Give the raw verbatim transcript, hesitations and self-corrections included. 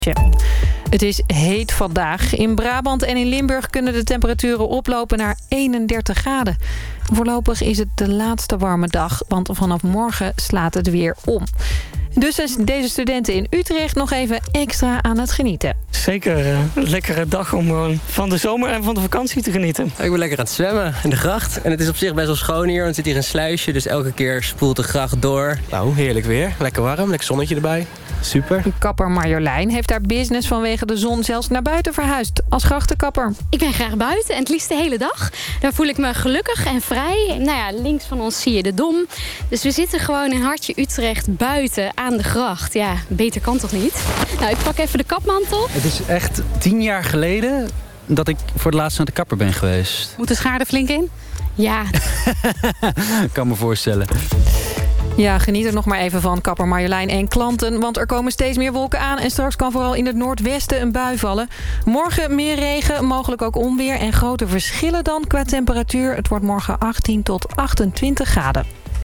Het is heet vandaag. In Brabant en in Limburg kunnen de temperaturen oplopen naar eenendertig graden. Voorlopig is het de laatste warme dag, want vanaf morgen slaat het weer om. Dus zijn deze studenten in Utrecht nog even extra aan het genieten. Zeker uh, een lekkere dag om gewoon van de zomer en van de vakantie te genieten. Ik ben lekker aan het zwemmen in de gracht. En het is op zich best wel schoon hier, want er zit hier een sluisje. Dus elke keer spoelt de gracht door. Nou, heerlijk weer. Lekker warm, lekker zonnetje erbij. Super. Kapper Marjolein heeft haar business vanwege de zon zelfs naar buiten verhuisd. Als grachtenkapper. Ik ben graag buiten en het liefst de hele dag. Daar voel ik me gelukkig en vrij. Nou ja, links van ons zie je de Dom. Dus we zitten gewoon in hartje Utrecht buiten aan de gracht. Ja, beter kan toch niet? Nou, ik pak even de kapmantel. Het is echt tien jaar geleden dat ik voor het laatst naar de kapper ben geweest. Moet de schaar er flink in? Ja. Kan me voorstellen. Ja, geniet er nog maar even van, kapper Marjolein en klanten. Want er komen steeds meer wolken aan en straks kan vooral in het noordwesten een bui vallen. Morgen meer regen, mogelijk ook onweer en grote verschillen dan qua temperatuur. Het wordt morgen achttien tot achtentwintig graden.